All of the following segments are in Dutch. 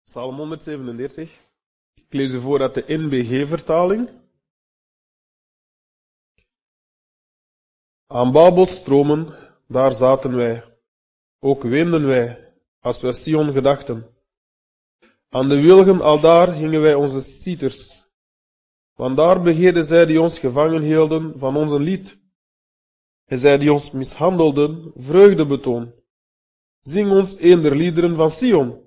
Psalm 137. Ik lees u voor uit de NBG-vertaling. Aan Babels stromen, daar zaten wij. Ook weenden wij, als wij Sion gedachten. Aan de wilgen aldaar hingen wij onze citers. Want daar begeerden zij die ons gevangen hielden van ons een lied. En zij die ons mishandelden, vreugdebetoon. Zing ons een der liederen van Sion.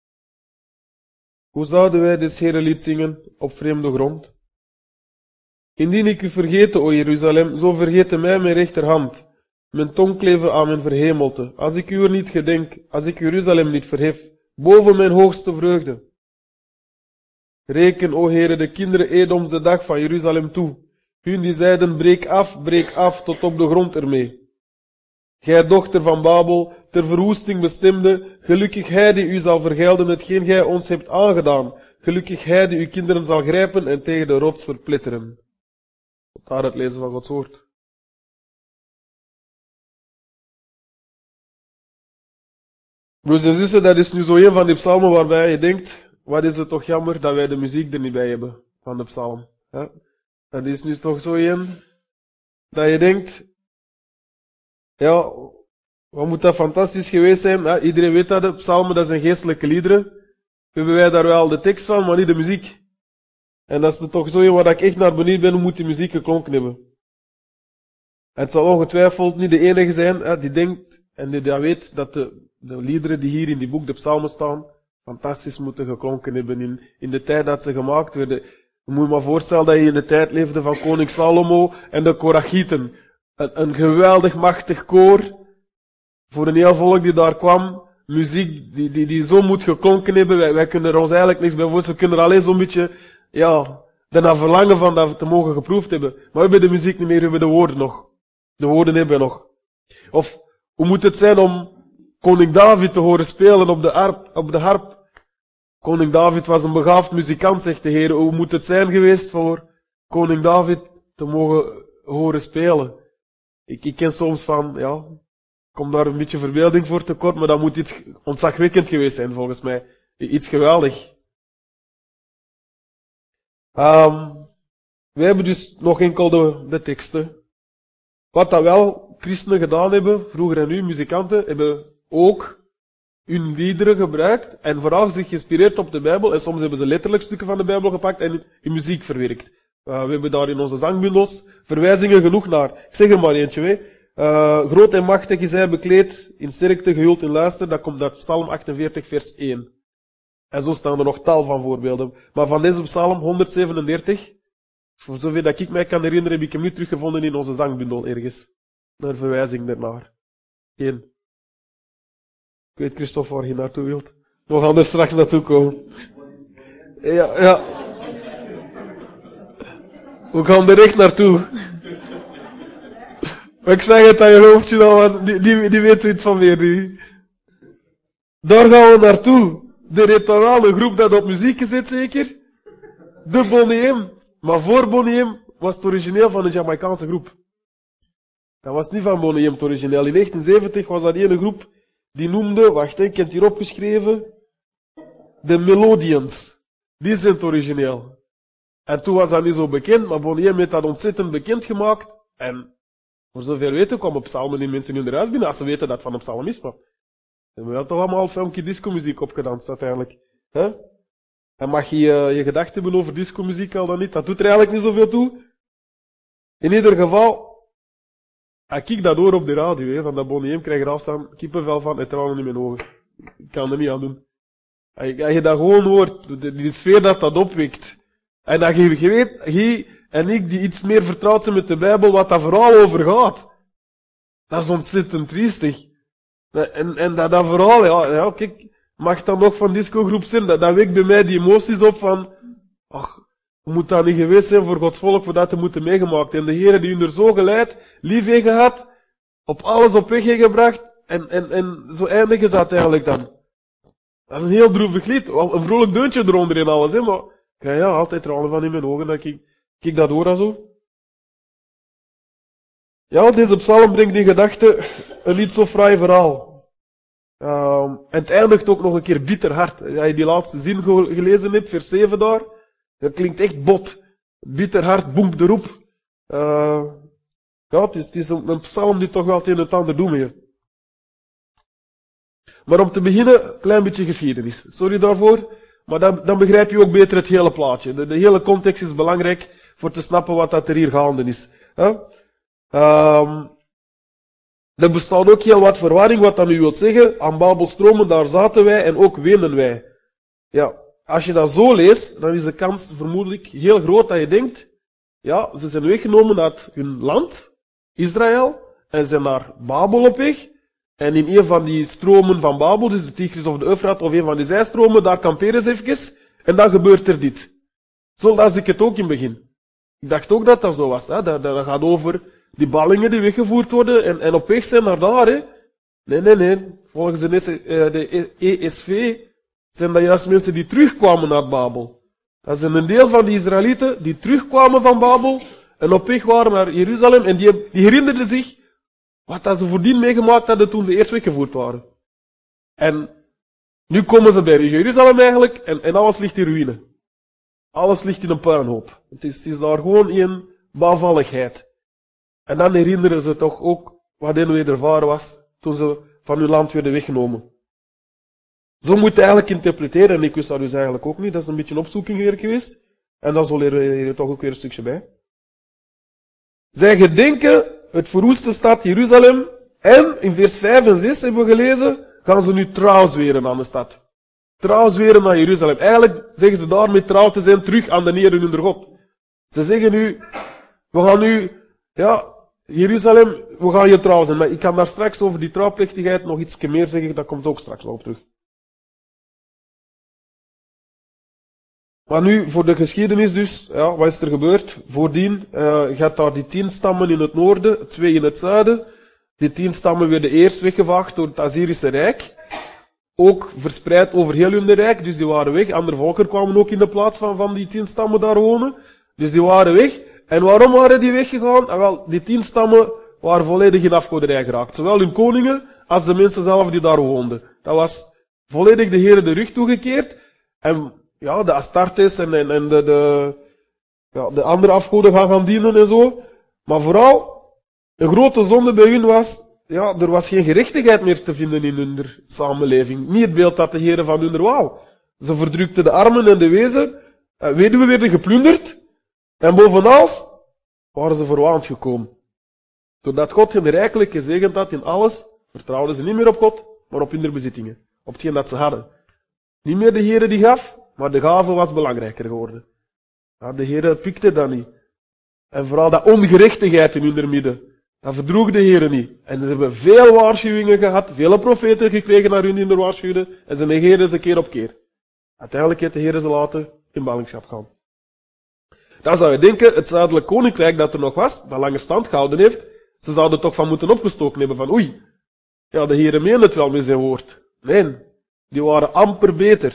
Hoe zouden wij dit Heerlied zingen op vreemde grond? Indien ik u vergeten, o Jeruzalem, zo vergeten mij mijn rechterhand. Mijn tong kleven aan mijn verhemelte. Als ik u er niet gedenk, als ik Jeruzalem niet verhef, boven mijn hoogste vreugde. Reken, o Heere, de kinderen Edoms de dag van Jeruzalem toe. Hun die zeiden, breek af, tot op de grond ermee. Gij dochter van Babel, ter verwoesting bestemde, gelukkig hij die u zal vergelden hetgeen gij ons hebt aangedaan. Gelukkig hij die uw kinderen zal grijpen en tegen de rots verpletteren. Tot daar het lezen van Gods woord. Broers en zussen, dat is nu zo een van die psalmen waarbij je denkt, wat is het toch jammer dat wij de muziek er niet bij hebben van de psalm. Ja? Dat is nu toch zo een dat je denkt, ja, wat moet dat fantastisch geweest zijn. Ja, iedereen weet dat, de psalmen, dat zijn geestelijke liederen. Hebben wij daar wel de tekst van, maar niet de muziek. En dat is toch zo een waar ik echt naar benieuwd ben, hoe moet die muziek geklonken hebben. Het zal ongetwijfeld niet de enige zijn die denkt en die dat weet dat de liederen die hier in die boek, de psalmen staan, fantastisch moeten geklonken hebben in de tijd dat ze gemaakt werden. Je moet je maar voorstellen dat je in de tijd leefde van koning Salomo en de Korachieten. Een geweldig machtig koor, voor een heel volk die daar kwam, muziek die zo moet geklonken hebben, wij kunnen er ons eigenlijk niks bij voorstellen, we kunnen er alleen zo'n beetje, daarna verlangen van dat te mogen geproefd hebben. Maar we hebben de muziek niet meer, we hebben de woorden nog. De woorden hebben we nog. Of, hoe moet het zijn om koning David te horen spelen op de harp? Koning David was een begaafd muzikant, zegt de Heer. Hoe moet het zijn geweest voor koning David te mogen horen spelen? Ik ken soms van, kom daar een beetje verbeelding voor tekort, maar dat moet iets ontzagwekkend geweest zijn, volgens mij. Iets geweldig. We hebben dus nog enkel de teksten. Wat dat wel christenen gedaan hebben, vroeger en nu, muzikanten, hebben ook hun liederen gebruikt en vooral zich geïnspireerd op de Bijbel. En soms hebben ze letterlijk stukken van de Bijbel gepakt en in muziek verwerkt. We hebben daar in onze zangbundels verwijzingen genoeg naar. Ik zeg er maar eentje, groot en machtig is hij bekleed, in sterkte gehuld in luister, dat komt uit Psalm 48 vers 1. En zo staan er nog tal van voorbeelden. Maar van deze Psalm 137, voor zover dat ik mij kan herinneren, heb ik hem nu teruggevonden in onze zangbundel ergens. Een verwijzing daarnaar. 1. Ik weet, Christophe, waar je naartoe wilt. We gaan er straks naartoe komen. Ja. We gaan er echt naartoe. Maar ik zeg het aan je hoofdje al, want die weet iets van meer. Daar gaan we naartoe. De retorale groep dat op muziek gezet, zeker. De Boney M. Maar voor Boney M was het origineel van een Jamaicaanse groep. Dat was niet van Boney M het origineel. In 1970 was dat ene groep die noemde, wacht, ik heb het hier opgeschreven, de Melodians. Die zijn het origineel. En toen was dat niet zo bekend, maar Boney M heeft dat ontzettend bekend gemaakt. En voor zover weten kwamen psalmen die mensen in hun huis binnen, als ze weten dat het van een psalm is. Maar we hebben toch allemaal funky disco-muziek opgedanst, uiteindelijk. He? En mag je je gedachten hebben over disco-muziek al dan niet? Dat doet er eigenlijk niet zoveel toe. In ieder geval, als ik dat hoor op de radio, van dat Boney M, krijg je er afstaan kippenvel van en tranen in mijn ogen. Ik kan er niet aan doen. Als je dat gewoon hoort, die sfeer dat opwekt. En dat je weet, hij en ik die iets meer vertrouwd zijn met de Bijbel, wat dat vooral over gaat. Dat is ontzettend triestig. En dat verhaal, kijk, mag dan nog van discogroep zijn, dat wekt bij mij die emoties op van, ach, hoe moet dat niet geweest zijn voor Gods volk, voor dat te moeten meegemaakt. En de Heer die hun er zo geleid, lief heeft gehad, op alles op weg heeft gebracht, en zo eindigen ze uiteindelijk dan. Dat is een heel droevig lied, een vrolijk deuntje eronder in alles, hè, maar, altijd tranen van in mijn ogen, dat ik dat hoor en zo. Ja, deze psalm brengt in gedachten een niet zo fraai verhaal. En het eindigt ook nog een keer bitter hard. Als je die laatste zin gelezen hebt, vers 7 daar, dat klinkt echt bot. Bitter hard, boemt erop. Ja, het is een psalm die toch wel het een en het ander doet meer. Maar om te beginnen, een klein beetje geschiedenis. Sorry daarvoor, maar dan begrijp je ook beter het hele plaatje. De hele context is belangrijk voor te snappen wat dat er hier gaande is. Er bestaat ook heel wat verwarring, wat dat nu wil zeggen. Aan Babelstromen, daar zaten wij en ook wenen wij. Ja, als je dat zo leest, dan is de kans vermoedelijk heel groot dat je denkt, ja, ze zijn weggenomen uit hun land, Israël, en zijn naar Babel op weg. En in een van die stromen van Babel, dus de Tigris of de Eufraat, of een van die zijstromen, daar kamperen ze even, en dan gebeurt er dit. Zo las ik het ook in het begin. Ik dacht ook dat dat zo was. Hè? Dat gaat over die ballingen die weggevoerd worden en op weg zijn naar daar. Hè? Nee. Volgens de ESV zijn dat juist mensen die terugkwamen naar Babel. Dat zijn een deel van die Israëlieten die terugkwamen van Babel en op weg waren naar Jeruzalem en die herinnerden zich wat ze voordien meegemaakt hadden toen ze eerst weggevoerd waren. En nu komen ze bij Jeruzalem eigenlijk en alles ligt in ruïne. Alles ligt in een puinhoop. Het is daar gewoon een bouwvalligheid. En dan herinneren ze toch ook wat hen wedervaren was toen ze van hun land werden weggenomen. Zo moet je eigenlijk interpreteren, en ik wist dat dus eigenlijk ook niet, dat is een beetje een opzoeking hier geweest. En dan zo leren we hier toch ook weer een stukje bij. Zij gedenken het verwoeste stad Jeruzalem, en in vers 5 en 6 hebben we gelezen, gaan ze nu trouw zweren aan de stad. Trouw zweren naar Jeruzalem. Eigenlijk zeggen ze daarmee trouw te zijn terug aan de Heer hun God. Ze zeggen nu, we gaan nu, ja, Jeruzalem, we gaan je trouw zijn. Maar ik kan daar straks over die trouwplechtigheid nog iets meer zeggen, dat komt ook straks nog op terug. Maar nu, voor de geschiedenis dus, ja, wat is er gebeurd? Voordien, je had daar die 10 stammen in het noorden, 2 in het zuiden. Die 10 stammen werden eerst weggevaagd door het Assyrische Rijk. Ook verspreid over heel hun rijk, dus die waren weg. Andere volken kwamen ook in de plaats van die 10 stammen daar wonen. Dus die waren weg. En waarom waren die weggegaan? Wel, die 10 stammen waren volledig in afgoderij geraakt. Zowel hun koningen als de mensen zelf die daar woonden. Dat was volledig de Heer de rug toegekeerd. En ja, de Astartes en de andere afgoden gaan dienen en zo. Maar vooral, een grote zonde bij hun was, ja, er was geen gerechtigheid meer te vinden in hun samenleving. Niet het beeld dat de Heer van hun wou. Ze verdrukten de armen en de weduwen werden geplunderd. En bovenal waren ze verwaand gekomen. Doordat God hen rijkelijk gezegend had in alles, vertrouwden ze niet meer op God, maar op hun bezittingen. Op hetgeen dat ze hadden. Niet meer de Heer die gaf, maar de gave was belangrijker geworden. Ja, de Heer pikte dat niet. En vooral dat ongerechtigheid in hun midden. Dat verdroeg de Heer niet. En ze hebben veel waarschuwingen gehad, vele profeten gekregen naar hun in de waarschuwden, en ze negeerden ze keer op keer. Uiteindelijk heeft de Heer ze laten in ballingschap gaan. Dan zou je denken, het zuidelijk koninkrijk dat er nog was, dat langer stand gehouden heeft, ze zouden toch van moeten opgestoken hebben van oei, ja, de Heer meent het wel met zijn woord. Nee, die waren amper beter.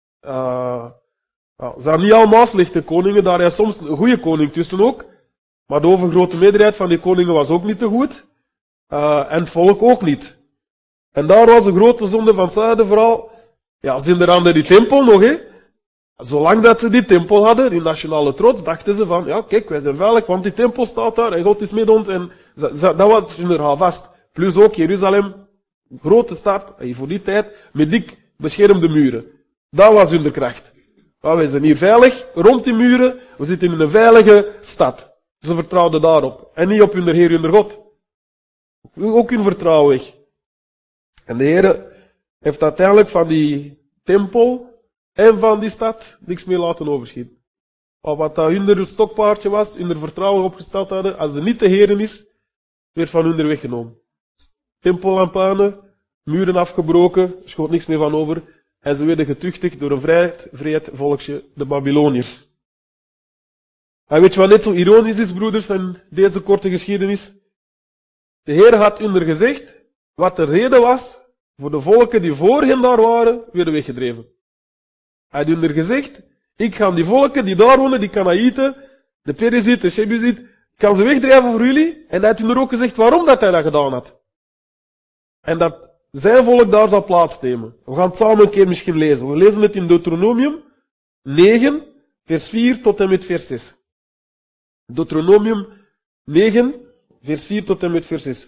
Ze zijn niet allemaal slechte koningen, daar is soms een goede koning tussen ook. Maar de overgrote meerderheid van die koningen was ook niet te goed. En het volk ook niet. En daar was een grote zonde van het zuiden vooral. Ja, zinderhand die tempel nog, hè. Zolang dat ze die tempel hadden, die nationale trots, dachten ze van, ja, kijk, wij zijn veilig, want die tempel staat daar en God is met ons. En dat was hun vast. Plus ook Jeruzalem, grote stad, voor die tijd, met dik beschermde muren. Dat was hun kracht. Ja, wij zijn hier veilig, rond die muren, we zitten in een veilige stad. Ze vertrouwden daarop. En niet op hun Heer, hun God. Ook hun vertrouwen weg. En de Heer heeft uiteindelijk van die tempel en van die stad niks meer laten overschieten. Al wat dat hun stokpaardje was, hun vertrouwen opgesteld hadden, als er niet de Heer is, werd van hun weggenomen. Tempel aan puinen, muren afgebroken, er schoot niks meer van over. En ze werden getuchtigd door een vreed volksje, de Babyloniërs. En weet je wat net zo ironisch is, broeders, in deze korte geschiedenis? De Heer had hun gezegd wat de reden was voor de volken die voor hen daar waren, werden weggedreven. Hij had hun gezegd, ik ga die volken die daar wonen, die Kanaïten, de Periziet, de Shebuziet, ik kan ze wegdrijven voor jullie. En hij had hun er ook gezegd waarom dat hij dat gedaan had. En dat zijn volk daar zal plaatsnemen. We gaan het samen een keer misschien lezen. We lezen het in Deuteronomium 9, vers 4 tot en met vers 6. Deuteronomium 9, vers 4 tot en met vers 6.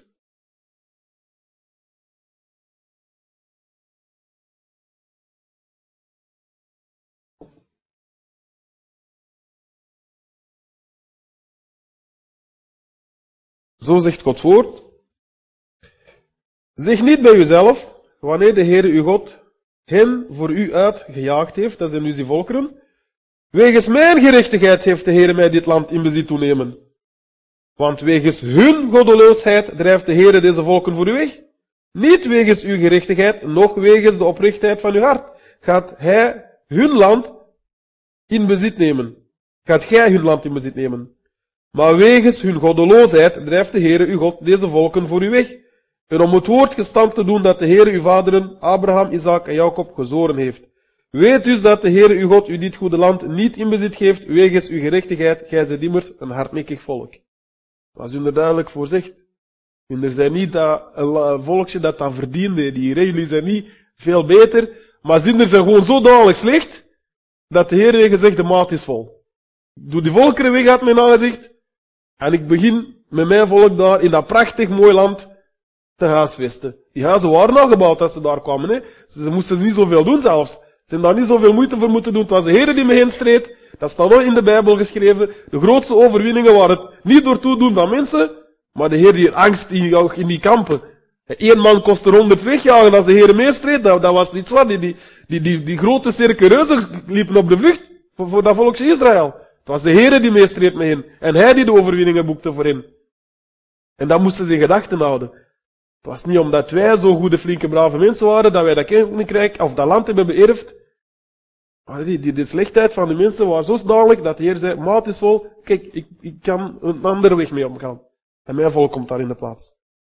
Zo zegt Gods woord. Zeg niet bij uzelf, wanneer de Heere uw God hen voor u uitgejaagd heeft, dat zijn dus die volkeren, wegens mijn gerechtigheid heeft de Heere mij dit land in bezit toenemen. Want wegens hun goddeloosheid drijft de Heere deze volken voor u weg. Niet wegens uw gerechtigheid, noch wegens de oprechtheid van uw hart, gaat hij hun land in bezit nemen. Gaat gij hun land in bezit nemen. Maar wegens hun goddeloosheid drijft de Heere uw God deze volken voor u weg. En om het woord gestand te doen dat de Heere uw vaderen, Abraham, Isaac en Jacob gezworen heeft. Weet dus dat de Heere uw God u dit goede land niet in bezit geeft, wegens uw gerechtigheid, gij zijt immers een hardnekkig volk. Als u er duidelijk voor zegt. Er zijn niet een volkje dat dat verdiende, jullie zijn niet veel beter, maar zijn gewoon zo dadelijk slecht, dat de Heere gezegd, de maat is vol. Doe die volkeren weg uit mijn aangezicht, en ik begin met mijn volk daar, in dat prachtig mooi land, te huisvesten. Die huizen waren al gebouwd als ze daar kwamen. Hè. Ze moesten niet zoveel doen zelfs. Ze zijn daar niet zoveel moeite voor moeten doen. Het was de Heere die me heen streed. Dat staat nog in de Bijbel geschreven. De grootste overwinningen waren het niet door toedoen van mensen, maar de Heer die angst in die kampen. 1 man kostte 100 wegjagen als de Heer meestreed. Dat was iets wat. Die grote sterke reuzen liepen op de vlucht voor dat volkje Israël. Het was de Heer die meestreed met hen. En hij die de overwinningen boekte voor hen. En dat moesten ze in gedachten houden. Het was niet omdat wij zo goede, flinke, brave mensen waren, dat wij dat koninkrijk, of dat land hebben beërfd. Maar de slechtheid van de mensen was zo dadelijk dat de Heer zei, maat is vol, kijk, ik kan een andere weg mee omgaan. En mijn volk komt daar in de plaats.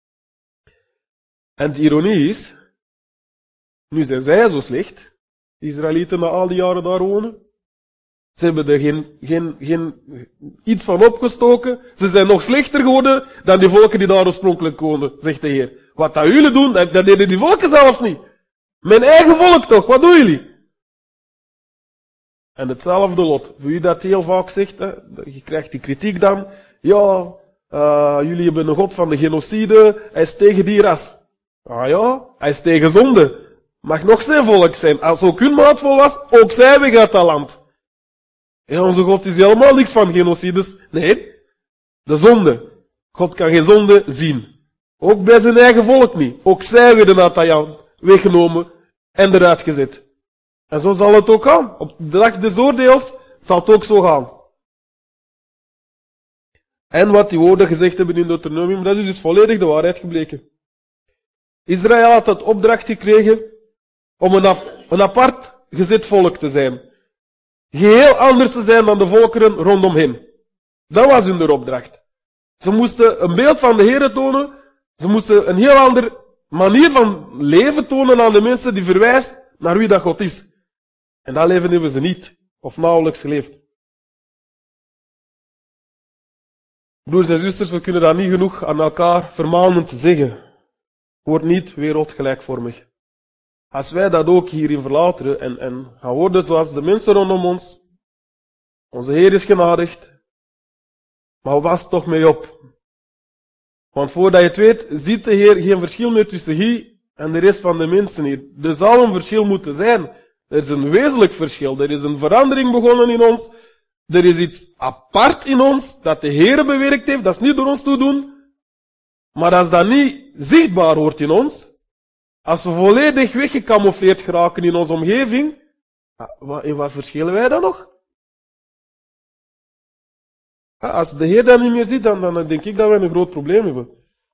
En de ironie is, nu zijn zij zo slecht, de Israëlieten na al die jaren daar wonen. Ze hebben er geen iets van opgestoken. Ze zijn nog slechter geworden dan die volken die daar oorspronkelijk woonden, zegt de Heer. Wat dat jullie doen, dat deden die volken zelfs niet. Mijn eigen volk toch, wat doen jullie? En hetzelfde lot. Voor u dat heel vaak zegt, hè, je krijgt die kritiek dan. Ja, jullie hebben een God van de genocide, hij is tegen die ras. Ah ja, hij is tegen zonde. Mag nog zijn volk zijn. Als ook hun maat vol was, ook zij weg uit dat land. Ja, onze God is helemaal niks van genocides. Nee, de zonde. God kan geen zonde zien. Ook bij zijn eigen volk niet. Ook zij werden uit dat land weggenomen en eruit gezet. En zo zal het ook gaan. Op de dag des oordeels zal het ook zo gaan. En wat die woorden gezegd hebben in Deuteronomium, dat is dus volledig de waarheid gebleken. Israël had het opdracht gekregen om een apart gezet volk te zijn. Geheel anders te zijn dan de volkeren rondom hen. Dat was hun opdracht. Ze moesten een beeld van de Heere tonen. Ze moesten een heel andere manier van leven tonen aan de mensen die verwijst naar wie dat God is. En dat leven hebben ze niet, of nauwelijks geleefd. Broers en zusters, we kunnen dat niet genoeg aan elkaar vermanend zeggen. Word niet wereldgelijkvormig. Als wij dat ook hierin verlateren en gaan worden zoals de mensen rondom ons, onze Heer is genadigd, maar was toch mee op. Want voordat je het weet, ziet de Heer geen verschil meer tussen hier en de rest van de mensen hier. Er zal een verschil moeten zijn. Er is een wezenlijk verschil. Er is een verandering begonnen in ons. Er is iets apart in ons dat de Heer bewerkt heeft. Dat is niet door ons toedoen. Maar als dat niet zichtbaar wordt in ons, als we volledig weggecamoufleerd geraken in onze omgeving, in wat verschillen wij dan nog? Als de Heer dat niet meer ziet, dan denk ik dat wij een groot probleem hebben.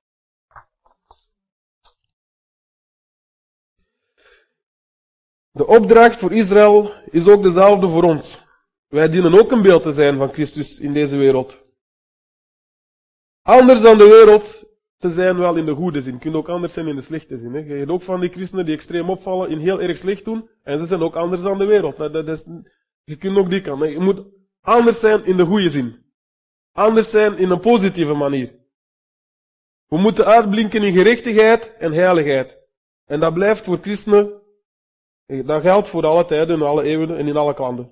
De opdracht voor Israël is ook dezelfde voor ons. Wij dienen ook een beeld te zijn van Christus in deze wereld. Anders dan de wereld te zijn wel in de goede zin. Je kunt ook anders zijn in de slechte zin. Hè. Je hebt ook van die christenen die extreem opvallen in heel erg slecht doen. En ze zijn ook anders dan de wereld. Je kunt ook die kant. Je moet anders zijn in de goede zin. Anders zijn in een positieve manier. We moeten uitblinken in gerechtigheid en heiligheid. En dat blijft voor christenen, dat geldt voor alle tijden, in alle eeuwen en in alle landen.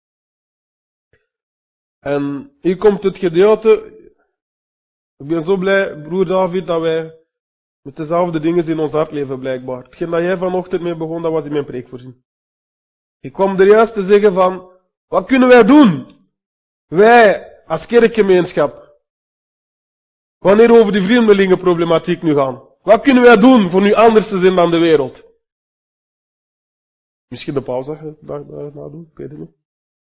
En hier komt het gedeelte. Ik ben zo blij, broer David, dat wij met dezelfde dingen in ons hart leven, blijkbaar. Hetgeen dat jij vanochtend mee begon, dat was in mijn preek voorzien. Ik kwam er juist te zeggen van, wat kunnen wij doen? Wij, als kerkgemeenschap. Wanneer we over die vreemdelingenproblematiek nu gaan. Wat kunnen wij doen voor nu anders te zijn dan de wereld? Misschien de pauze daarna doen, ik weet het niet.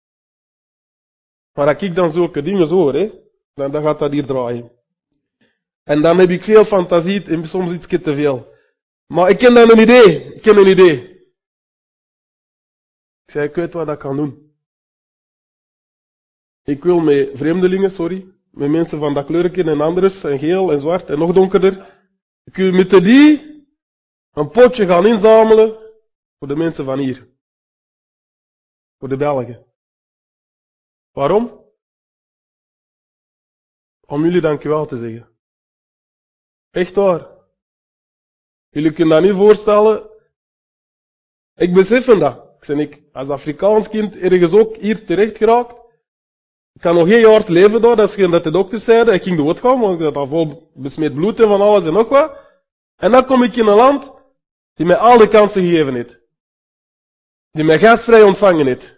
Maar als ik dan zulke dingen hoor, dan gaat dat hier draaien. En dan heb ik veel fantasie en soms iets te veel. Maar ik ken dan een idee. Ik zei, ik weet wat ik kan doen. Ik wil met vreemdelingen, met mensen van dat kleurje en anders, en geel en zwart en nog donkerder. Ik wil met die een potje gaan inzamelen voor de mensen van hier. Voor de Belgen. Waarom? Om jullie dankjewel te zeggen. Echt waar. Jullie kunnen dat niet voorstellen. Ik besef dat. Ik als Afrikaans kind ergens ook hier terecht geraakt. Ik kan nog 1 jaar leven daar, dat is dat de dokters zeiden. Ik ging doodgaan, want ik had vol besmet bloed en van alles en nog wat. En dan kom ik in een land die mij al de kansen gegeven heeft. Die mij gastvrij ontvangen heeft.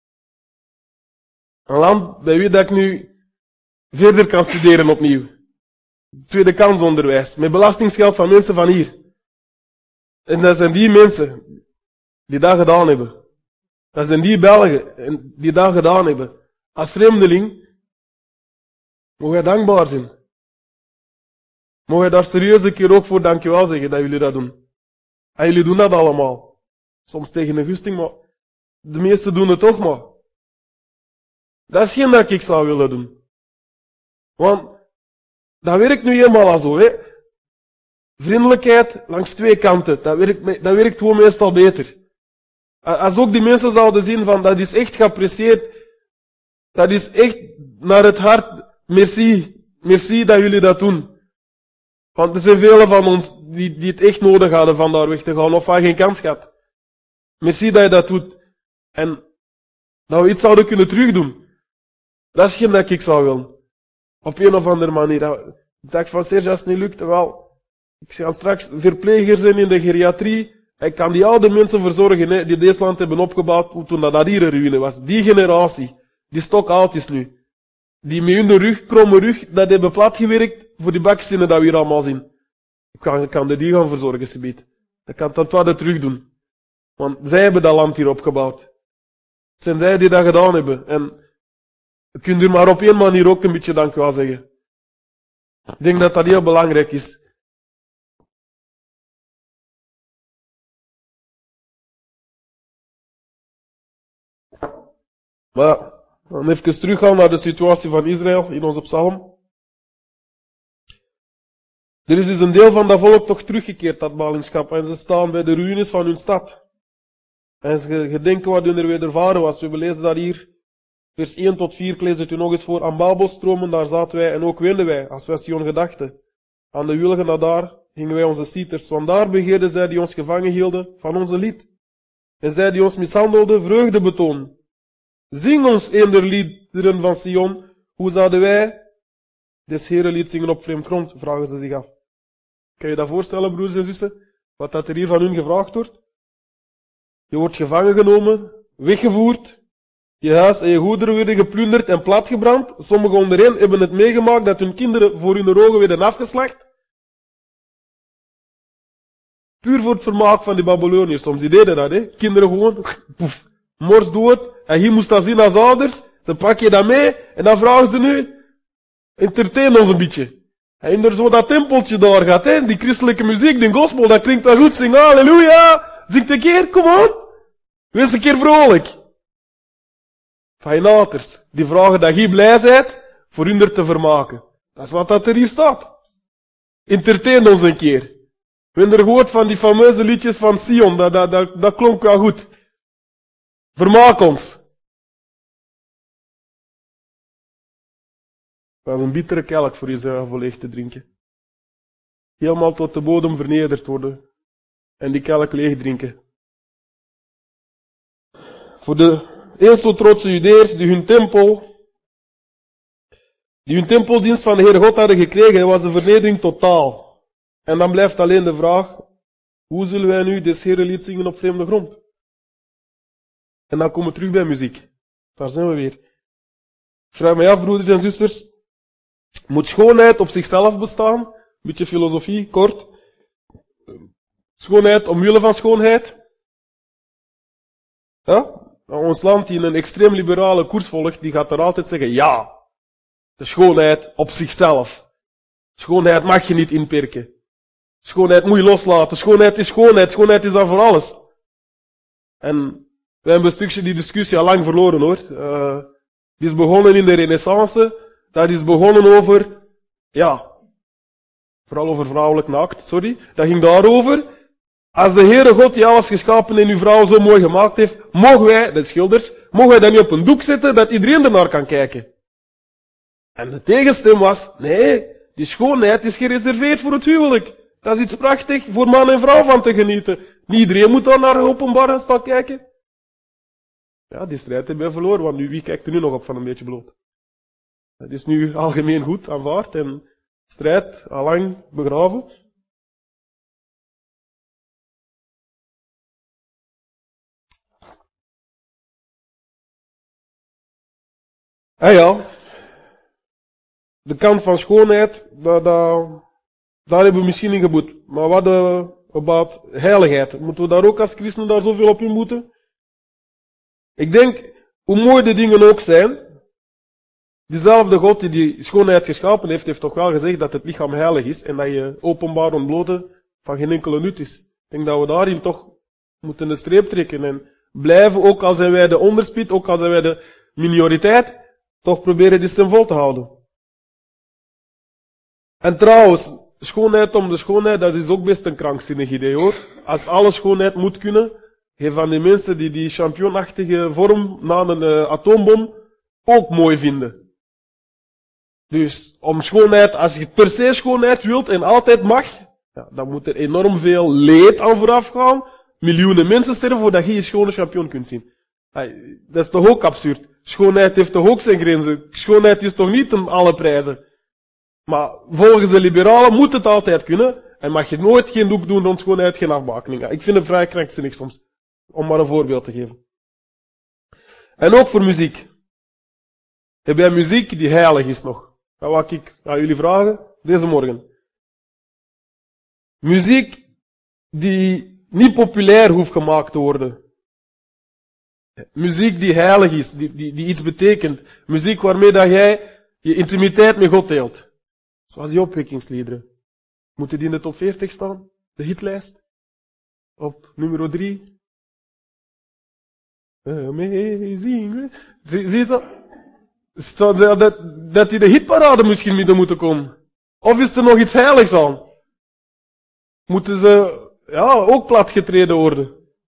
Een land bij wie dat ik nu verder kan studeren opnieuw. Tweede kansonderwijs. Met belastingsgeld van mensen van hier. En dat zijn die mensen die dat gedaan hebben. Dat zijn die Belgen die dat gedaan hebben. Als vreemdeling mogen wij dankbaar zijn. Mogen wij daar serieus een keer ook voor dankjewel zeggen dat jullie dat doen. En jullie doen dat allemaal. Soms tegen een gusting, maar de meesten doen het toch maar. Dat is geen dat ik zou willen doen. Want dat werkt nu helemaal al zo, hè. Vriendelijkheid langs 2 kanten, dat werkt gewoon meestal beter. Als ook die mensen zouden zien van, dat is echt geapprecieerd, dat is echt naar het hart, merci dat jullie dat doen. Want er zijn velen van ons die het echt nodig hadden van daar weg te gaan, of van geen kans gehad. Merci dat je dat doet. En dat we iets zouden kunnen terugdoen. Dat is geen dat ik zou willen. Op een of andere manier. Ik dacht van Serge, als het niet lukt, wel, ik ga straks verpleger zijn in de geriatrie. Ik kan die oude mensen verzorgen, die deze land hebben opgebouwd toen dat hier een ruïne was. Die generatie, die stok oud is nu. Die met hun kromme rug, dat hebben platgewerkt voor die bakstenen dat we hier allemaal zien. Ik kan die gaan verzorgen, subiet. Ik kan dat wat terug doen. Want zij hebben dat land hier opgebouwd. Het zijn zij die dat gedaan hebben. En je kunt er maar op 1 manier ook een beetje dankjewel zeggen. Ik denk dat dat heel belangrijk is. Maar, dan even teruggaan naar de situatie van Israël in onze psalm. Er is dus een deel van dat volk toch teruggekeerd, dat ballingschap. En ze staan bij de ruïnes van hun stad. En ze gedenken wat hun er wedervaren was. We hebben lezen dat hier. Vers 1 tot 4, ik lees het u nog eens voor. Aan Babelstromen, daar zaten wij en ook weenden wij, als wij Sion gedachten. Aan de wilgen dat daar gingen wij onze cieters. Want daar begeerden zij die ons gevangen hielden van onze lied. En zij die ons mishandelden, vreugde betoon. Zing ons een der liederen van Sion. Hoe zouden wij des Heeren lied zingen op vreemd grond? Vragen ze zich af. Kan je dat voorstellen, broers en zussen? Wat dat er hier van hun gevraagd wordt? Je wordt gevangen genomen, weggevoerd. Je huis en je goederen werden geplunderd en platgebrand. Sommigen onder hen hebben het meegemaakt dat hun kinderen voor hun ogen werden afgeslacht. Puur voor het vermaak van die Babyloniërs. Soms die deden dat, hè. Kinderen gewoon, poef, mors dood. En hier moest dat zien als ouders. Ze pakken je dat mee en dan vragen ze nu, entertain ons een beetje. En er zo dat tempeltje daar gaat, hè. Die christelijke muziek, die gospel, dat klinkt wel goed. Zing halleluja. Zing een keer, kom aan. Wees een keer vrolijk. Fijnaters, die vragen dat je blij bent voor hun er te vermaken. Dat is wat dat er hier staat. Entertain ons een keer. We hebben er gehoord van die fameuze liedjes van Sion, dat klonk wel goed. Vermaak ons. Dat is een bittere kelk voor jezelf volledig te drinken. Helemaal tot de bodem vernederd worden. en die kelk leeg drinken. Voor de eens zo trotse Judeërs die hun tempeldienst van de Heere God hadden gekregen, was de vernedering totaal. En dan blijft alleen de vraag, hoe zullen wij nu dit Heerelied zingen op vreemde grond? En dan komen we terug bij muziek. Daar zijn we weer. Ik vraag mij af, broeders en zusters, moet schoonheid op zichzelf bestaan? Beetje filosofie, kort. Schoonheid omwille van schoonheid. Ja? Ons land die een extreem liberale koers volgt, die gaat er altijd zeggen, ja, de schoonheid op zichzelf. Schoonheid mag je niet inperken. Schoonheid moet je loslaten. Schoonheid is schoonheid. Schoonheid is dan voor alles. En we hebben een stukje die discussie al lang verloren hoor. Die is begonnen in de Renaissance. Dat is begonnen over, ja, vooral over vrouwelijk naakt, sorry. Dat ging daarover. Als de Heere God die alles geschapen en uw vrouw zo mooi gemaakt heeft, mogen wij, de schilders, mogen wij dat niet op een doek zetten dat iedereen ernaar kan kijken. En de tegenstem was, nee, die schoonheid is gereserveerd voor het huwelijk. Dat is iets prachtig voor man en vrouw van te genieten. Niet iedereen moet daar naar openbaar gaan staan kijken. Ja, die strijd hebben wij verloren, want nu, wie kijkt er nu nog op van een beetje bloot? Het is nu algemeen goed aanvaard en strijd allang begraven. En ja, de kant van schoonheid, daar hebben we misschien in geboet. Maar wat about heiligheid? Moeten we daar ook als christenen daar zoveel op in moeten? Ik denk, hoe mooi de dingen ook zijn, diezelfde God die die schoonheid geschapen heeft, heeft toch wel gezegd dat het lichaam heilig is en dat je openbaar ontbloten van geen enkele nut is. Ik denk dat we daarin toch moeten een streep trekken en blijven, ook al zijn wij de onderspit, ook al zijn wij de minoriteit, toch proberen die stem vol te houden. En trouwens, schoonheid om de schoonheid, dat is ook best een krankzinnig idee hoor. Als alle schoonheid moet kunnen, geen van die mensen die championachtige vorm na een atoombom ook mooi vinden. Dus om schoonheid, als je per se schoonheid wilt en altijd mag, ja, dan moet er enorm veel leed aan vooraf gaan. Miljoenen mensen sterven voordat je je schone champion kunt zien. Dat is toch ook absurd. Schoonheid heeft toch ook zijn grenzen. Schoonheid is toch niet om alle prijzen. Maar volgens de liberalen moet het altijd kunnen. En mag je nooit geen doek doen rond schoonheid, geen afbakening. Ik vind het vrij krankzinnig soms. Om maar een voorbeeld te geven. En ook voor muziek. Heb jij muziek die heilig is nog? Dat wil ik aan jullie vragen deze morgen. Muziek die niet populair hoeft gemaakt te worden. Muziek die heilig is, die iets betekent. Muziek waarmee dat jij je intimiteit met God deelt. Zoals die opwekkingsliederen. Moeten die in de top 40 staan? De hitlijst? Op nummer 3? Amazing. Zie je dat? Dat die de hitparade misschien midden moeten komen. Of is er nog iets heiligs aan? Moeten ze, ja, ook platgetreden worden?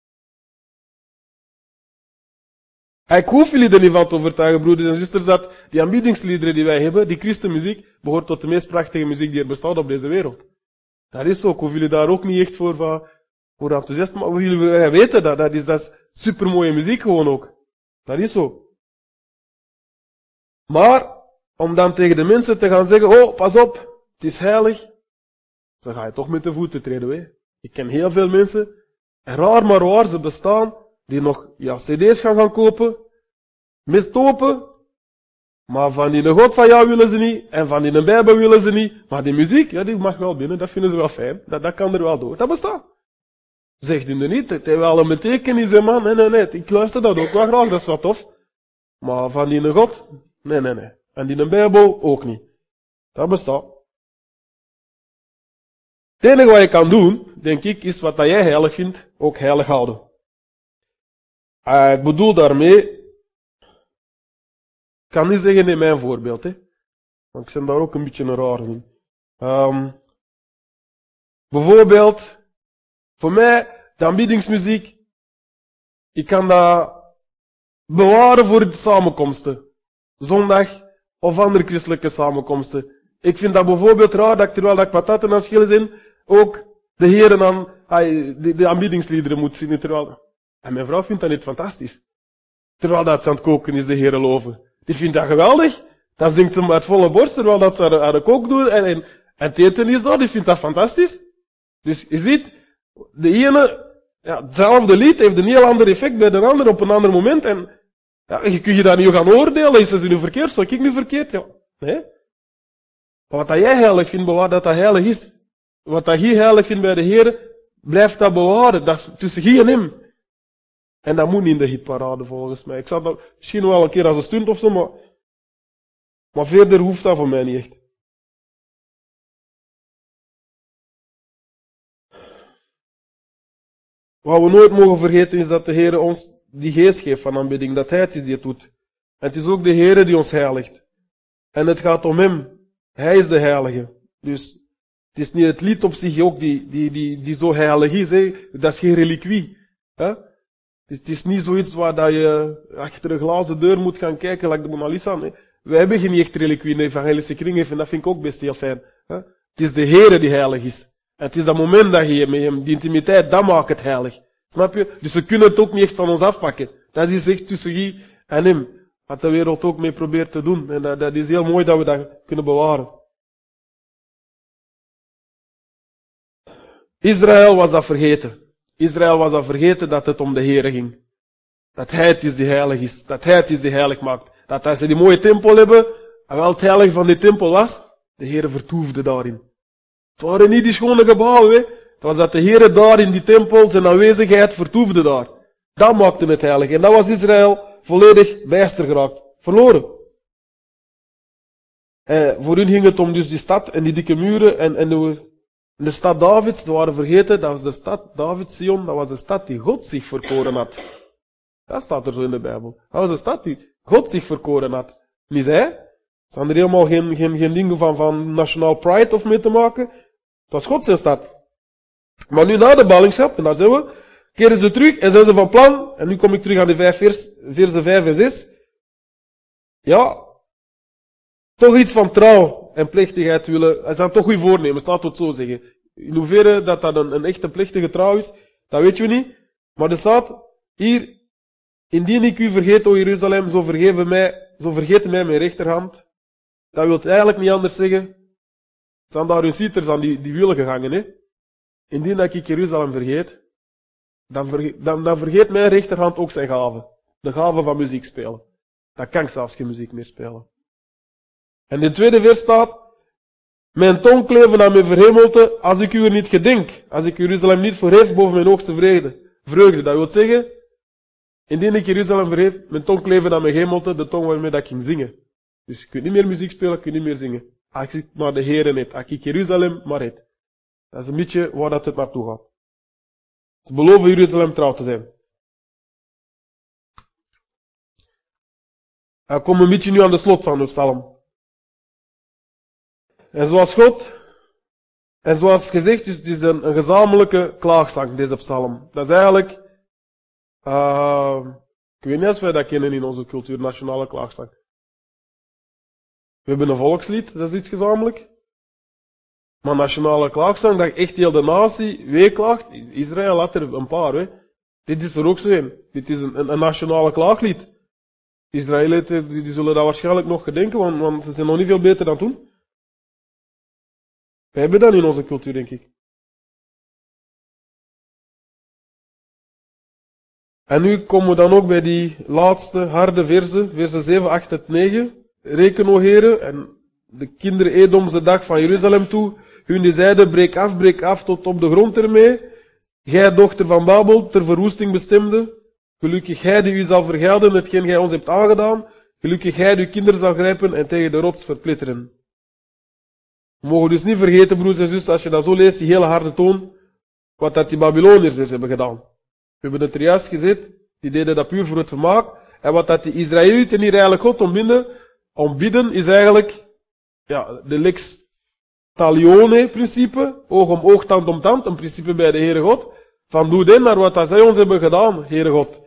Ik hoef jullie er niet van te overtuigen, broeders en zusters, dat die aanbiedingsliederen die wij hebben, die christenmuziek, behoort tot de meest prachtige muziek die er bestaat op deze wereld. Dat is zo. Ik hoef jullie daar ook niet echt voor enthousiast, maar jullie weten dat is supermooie muziek gewoon ook. Dat is zo. Maar, om dan tegen de mensen te gaan zeggen, oh, pas op, het is heilig, dan ga je toch met de voeten treden, hè. Ik ken heel veel mensen, en raar maar waar, ze bestaan, die nog, ja, cd's gaan kopen, mistopen, maar van die God van jou willen ze niet, en van die Bijbel willen ze niet, maar die muziek, ja, die mag wel binnen, dat vinden ze wel fijn, dat kan er wel door, dat bestaat. Zegt u er niet, het heeft wel een betekenis, hè, man, nee, ik luister dat ook wel graag, dat is wel tof, maar van die God, nee, en die Bijbel ook niet. Dat bestaat. Het enige wat je kan doen, denk ik, is wat dat jij heilig vindt, ook heilig houden. Ik bedoel daarmee, ik kan niet zeggen in mijn voorbeeld, hè. Want ik ben daar ook een beetje een raar in. Bijvoorbeeld, voor mij, de aanbiedingsmuziek, ik kan dat bewaren voor de samenkomsten. Zondag of andere christelijke samenkomsten. Ik vind dat bijvoorbeeld raar dat ik, terwijl ik pataten aan het schillen ben, ook de heren hij de aanbiddingsliederen moet zingen, en mijn vrouw vindt dat niet fantastisch. Terwijl dat ze aan het koken is, de Heere loven. Die vindt dat geweldig. Dan zingt ze met volle borst, terwijl dat ze aan de kook doet, en het eten is daar, die vindt dat fantastisch. Dus je ziet, de ene, ja, hetzelfde lied heeft een heel ander effect bij de ander op een ander moment, en ja, je kunt je daar niet gaan oordelen, is ze nu verkeerd, zal ik nu verkeerd? Ja, nee. Maar wat dat jij heilig vindt, bewaar dat heilig is. Wat dat jij heilig vindt bij de Heer, blijf dat bewaren. Dat is tussen jij en hem. En dat moet niet in de hitparade volgens mij. Ik zal dat misschien wel een keer als een stunt of zo, maar verder hoeft dat voor mij niet echt. Wat we nooit mogen vergeten is dat de Heer ons die geest geeft van aanbidding, dat Hij het is die het doet. En het is ook de Heer die ons heiligt. En het gaat om Hem. Hij is de heilige. Dus het is niet het lied op zich ook die zo heilig is. Hè. Dat is geen reliquie. Hè. Het is niet zoiets waar dat je achter een glazen deur moet gaan kijken, like de Mona Lisa. Nee. Wij hebben geen echt reliquie in de evangelische kring, en dat vind ik ook best heel fijn. Hè. Het is de Heer die heilig is. En het is dat moment dat je met Hem, die intimiteit, dat maakt het heilig. Snap je? Dus ze kunnen het ook niet echt van ons afpakken. Dat is echt tussen Guy en Hem. Wat de wereld ook mee probeert te doen. En dat is heel mooi dat we dat kunnen bewaren. Israël was dat vergeten. Israël was dat vergeten dat het om de Heere ging. Dat Hij het is die heilig is. Dat Hij het is die heilig maakt. Dat als ze die mooie tempel hebben, en wel het heilige van die tempel was, de Heere vertoefde daarin. Het waren niet die schone gebouwen, hè. Het was dat de Heere daar in die tempel, zijn aanwezigheid vertoefde daar. Dat maakte het heilig. En dat was Israël volledig bijster geraakt. Verloren. En voor hun ging het om dus die stad en die dikke muren en de stad Davids. Ze waren vergeten, dat was de stad David, Sion, dat was de stad die God zich verkoren had. Dat staat er zo in de Bijbel. Dat was de stad die God zich verkoren had. Niet zij. Ze hadden er helemaal geen dingen van nationaal pride of mee te maken. Het was God zijn stad. Maar nu na de ballingschap, en daar zijn we, keren ze terug en zijn ze van plan, en nu kom ik terug aan de versen 5 en 6. Ja, toch iets van trouw en plechtigheid willen, hij zou toch goed voornemen, laten we het zo zeggen. In hoeverre dat een echte plechtige trouw is, dat weten we niet. Maar er staat hier, indien ik u vergeet, o Jeruzalem, zo vergeet mij mijn rechterhand. Dat wil eigenlijk niet anders zeggen. Er staan daar reciters aan die wielen gehangen, hè. Indien dat ik Jeruzalem vergeet, dan vergeet mijn rechterhand ook zijn gave. De gave van muziek spelen. Dan kan ik zelfs geen muziek meer spelen. En in de tweede vers staat, mijn tong kleven aan mijn verhemelte, als ik u er niet gedenk, als ik Jeruzalem niet verhef boven mijn hoogste vreugde. Dat wil zeggen, indien ik Jeruzalem verhef, mijn tong kleven aan mijn hemelte, de tong waarmee dat ik ging zingen. Dus ik kunt niet meer muziek spelen, ik kunt niet meer zingen. Als ik maar de Heere net, als ik Jeruzalem maar het. Dat is een beetje waar dat het naartoe gaat. Ze beloven Jeruzalem trouw te zijn. En kom een beetje nu aan de slot van de psalm. En zoals God, en zoals gezegd, het is een gezamenlijke klaagzang, deze psalm. Dat is eigenlijk, ik weet niet of wij dat kennen in onze cultuur, nationale klaagzang. We hebben een volkslied, dat is iets gezamenlijk. Maar nationale klaagzang, dat echt heel de natie weeklaagt. Israël had er een paar, hè. Dit is er ook zo een. Dit is een nationale klaaglied. Israëlieten, die zullen dat waarschijnlijk nog gedenken, want ze zijn nog niet veel beter dan toen. We hebben dat in onze cultuur, denk ik. En nu komen we dan ook bij die laatste harde versen 7, 8 en 9. Reken, o Heere, en de kinderen Edomse dag van Jeruzalem toe. Hun die zeiden, breek af tot op de grond ermee. Gij, dochter van Babel, ter verwoesting bestemde. Gelukkig gij die u zal vergelden, hetgeen gij ons hebt aangedaan. Gelukkig gij die uw kinderen zal grijpen en tegen de rots verplitteren. We mogen dus niet vergeten, broers en zussen, als je dat zo leest, die hele harde toon, wat dat die Babyloniërs dus hebben gedaan. We hebben het er juist gezet, die deden dat puur voor het vermaak. En wat dat die Israëlieten hier eigenlijk God ontbieden, is eigenlijk, ja, de lex talione principe, oog om oog, tand om tand, een principe bij de Heere God. Van doe den naar wat dat zij ons hebben gedaan, Heere God.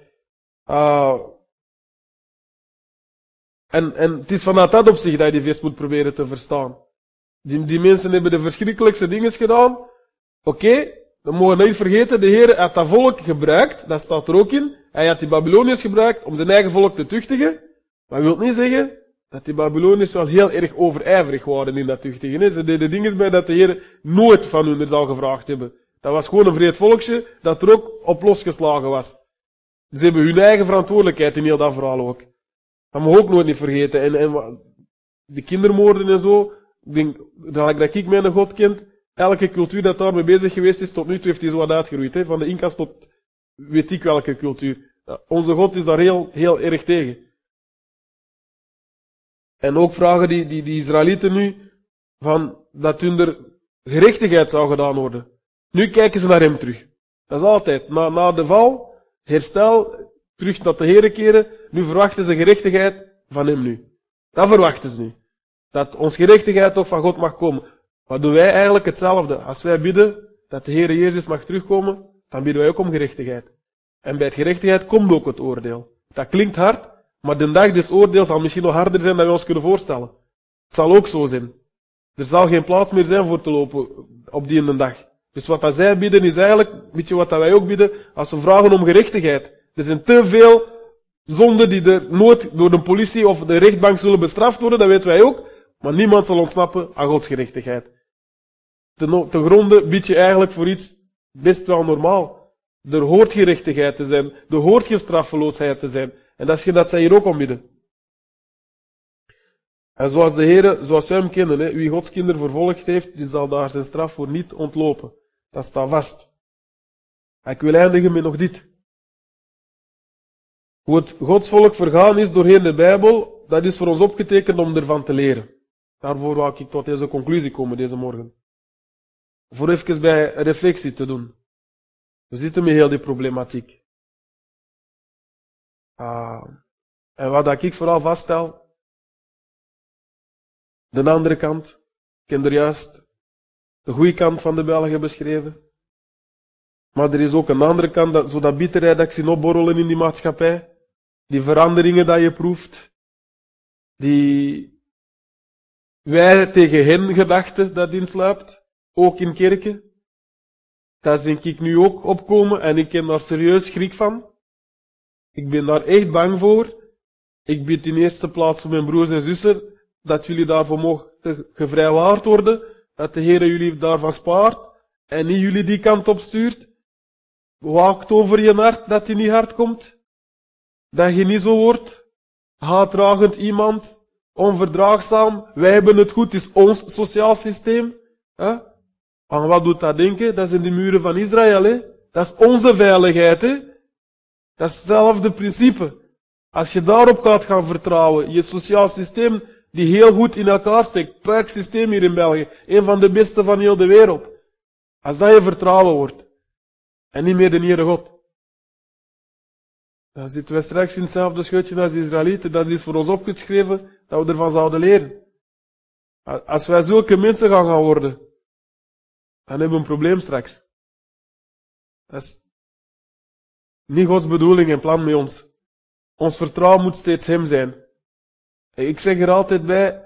En het is vanuit dat opzicht dat je die vers moet proberen te verstaan. Die mensen hebben de verschrikkelijkste dingen gedaan. Oké, we mogen niet vergeten, de Heer had dat volk gebruikt, dat staat er ook in. Hij had die Babyloniërs gebruikt om zijn eigen volk te tuchtigen. Maar wil niet zeggen dat die Babyloniërs wel heel erg overijverig waren in dat tuchtigen. Hè. Ze deden dingen bij dat de Heer nooit van hun er zal gevraagd hebben. Dat was gewoon een vreed volksje dat er ook op losgeslagen was. Ze hebben hun eigen verantwoordelijkheid in heel dat verhaal ook. Dat mag ook nooit niet vergeten. En de kindermoorden en zo, ik denk, dat ik mijn God kent, elke cultuur dat daarmee bezig geweest is, tot nu toe heeft hij zo wat uitgeroeid. Hè? Van de Inca's tot weet ik welke cultuur. Onze God is daar heel erg tegen. En ook vragen die Israëlieten nu, van dat hun er gerechtigheid zou gedaan worden. Nu kijken ze naar hem terug. Dat is altijd. Na de val, herstel, terug naar de Heere keren, nu verwachten ze gerechtigheid van hem nu. Dat verwachten ze nu. Dat ons gerechtigheid toch van God mag komen. Maar doen wij eigenlijk hetzelfde. Als wij bidden dat de Heere Jezus mag terugkomen, dan bidden wij ook om gerechtigheid. En bij het gerechtigheid komt ook het oordeel. Dat klinkt hard, maar de dag des oordeels zal misschien nog harder zijn dan we ons kunnen voorstellen. Het zal ook zo zijn. Er zal geen plaats meer zijn voor te lopen op die ene dag. Dus wat dat zij bidden is eigenlijk, weet je wat dat wij ook bidden, als we vragen om gerechtigheid. Er zijn te veel zonden die er nooit door de politie of de rechtbank zullen bestraft worden, dat weten wij ook. Maar niemand zal ontsnappen aan Gods gerechtigheid. Ten gronde bid je eigenlijk voor iets best wel normaal. Er hoort gerechtigheid te zijn. Er hoort geen straffeloosheid te zijn. En dat is dat zij hier ook om bidden. En zoals de Heere, zoals wij hem kennen, hè, wie Gods kinderen vervolgd heeft, die zal daar zijn straf voor niet ontlopen. Dat staat vast. En ik wil eindigen met nog dit. Hoe het Gods volk vergaan is doorheen de Bijbel, dat is voor ons opgetekend om ervan te leren. Daarvoor wou ik tot deze conclusie komen deze morgen. Voor even bij reflectie te doen. We zitten met heel die problematiek. En wat ik vooral vaststel, de andere kant, ik heb er juist de goede kant van de Belgen beschreven. Maar er is ook een andere kant, zo dat bitterheid dat ik zie opborrelen in die maatschappij. Die veranderingen dat je proeft. Die wij tegen hen gedachten dat insluipt. Ook in kerken. Daar zie ik nu ook opkomen en ik ken daar serieus schrik van. Ik ben daar echt bang voor. Ik bid in eerste plaats voor mijn broers en zussen dat jullie daarvoor mogen gevrijwaard worden. Dat de Heer jullie daarvan spaart en niet jullie die kant op stuurt. Waakt over je hart dat die niet hard komt. Dat je niet zo wordt. Haatdragend iemand. Onverdraagzaam. Wij hebben het goed. Het is ons sociaal systeem. Aan wat doet dat denken? Dat zijn de muren van Israël. Hè? Dat is onze veiligheid. Hè? Dat is hetzelfde principe. Als je daarop gaat gaan vertrouwen. Je sociaal systeem die heel goed in elkaar steekt. Puiksysteem hier in België. Een van de beste van heel de wereld. Als dat je vertrouwen wordt. En niet meer de Heere God. Dan zitten we straks in hetzelfde scheutje als de Israëlieten. Dat is voor ons opgeschreven dat we ervan zouden leren. Als wij zulke mensen gaan worden, dan hebben we een probleem straks. Dat is niet Gods bedoeling en plan met ons. Ons vertrouwen moet steeds Hem zijn. En ik zeg er altijd bij,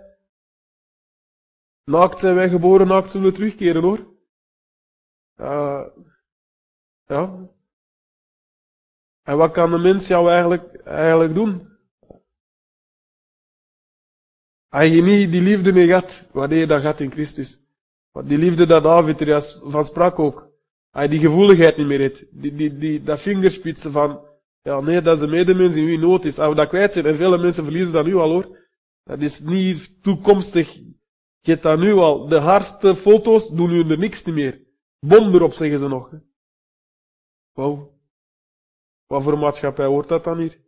naakt zijn wij geboren, naakt zullen we terugkeren hoor. Ja. En wat kan de mens jou eigenlijk doen? Als je niet die liefde mee gaat, wanneer je dat gaat in Christus. Want die liefde dat David er juist van sprak ook. Als je die gevoeligheid niet meer hebt. Dat vingerspitsen van, ja nee, dat is een medemens in wie nood is. Als we dat kwijt zijn, en vele mensen verliezen dat nu al hoor. Dat is niet toekomstig. Je hebt dat nu al. De hardste foto's doen nu er niks meer. Bom erop zeggen ze nog. Wow. Wat voor maatschappij wordt dat dan hier?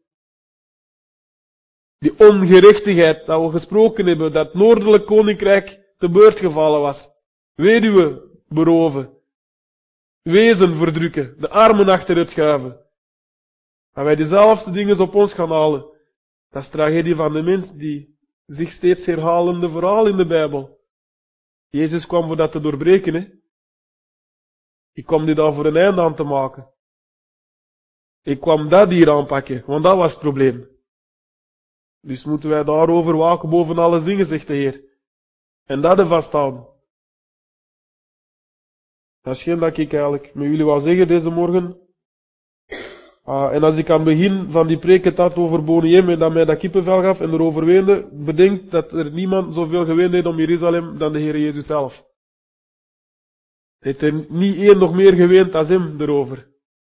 Die ongerechtigheid dat we gesproken hebben, dat het Noordelijk Koninkrijk te beurt gevallen was. Weduwe beroven. Wezen verdrukken. De armen achteruit schuiven. En wij diezelfde dingen op ons gaan halen. Dat is de tragedie van de mens die zich steeds herhalende verhaal in de Bijbel. Jezus kwam voor dat te doorbreken, hè. Ik kwam dit daar voor een einde aan te maken. Ik kwam dat hier aanpakken, want dat was het probleem. Dus moeten wij daarover waken boven alle dingen, zegt de Heer. En dat er vasthouden. Dat is geen dat ik eigenlijk met jullie wou zeggen deze morgen. En als ik aan het begin van die preek het had over Boniem en dat mij dat kippenvel gaf en erover weende, bedenk dat er niemand zoveel geweend heeft om Jeruzalem dan de Heer Jezus zelf. Heeft er niet één nog meer geweend dan hem erover.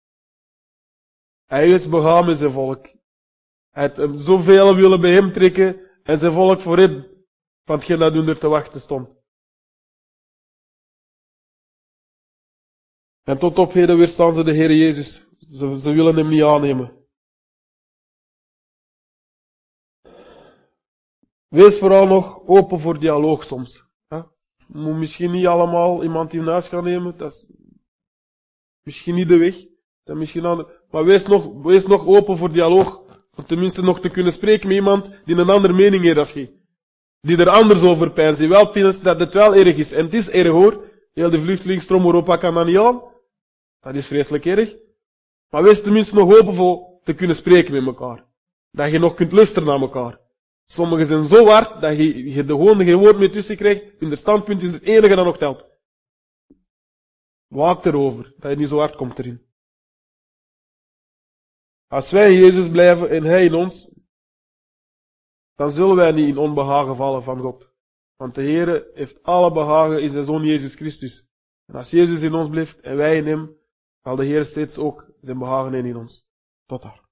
Hij is begaan met zijn volk. Hij had hem zoveel willen bij hem trekken en zijn volk voorin, van hetgeen dat er te wachten stond. En tot op heden weerstaan ze de Heer Jezus. Ze willen hem niet aannemen. Wees vooral nog open voor dialoog soms. Je moet misschien niet allemaal iemand in huis gaan nemen. Dat is misschien niet de weg. Dat is misschien ander. Maar wees nog open voor dialoog. Om tenminste nog te kunnen spreken met iemand die een andere mening heeft als je. Die er anders over pijnst. Die wel vindt dat het wel erg is. En het is erg hoor. Heel de vluchtelingsstroom Europa kan dat niet aan. Dat is vreselijk erg. Maar wees tenminste nog open voor te kunnen spreken met elkaar. Dat je nog kunt luisteren naar elkaar. Sommigen zijn zo hard dat je er gewoon geen woord meer tussen krijgt. Hun standpunt is het enige dat nog telt. Waak erover, dat je niet zo hard komt erin. Als wij in Jezus blijven en Hij in ons, dan zullen wij niet in onbehagen vallen van God. Want de Heer heeft alle behagen in zijn Zoon Jezus Christus. En als Jezus in ons blijft en wij in Hem, zal de Heer steeds ook zijn behagen in ons. Tot daar.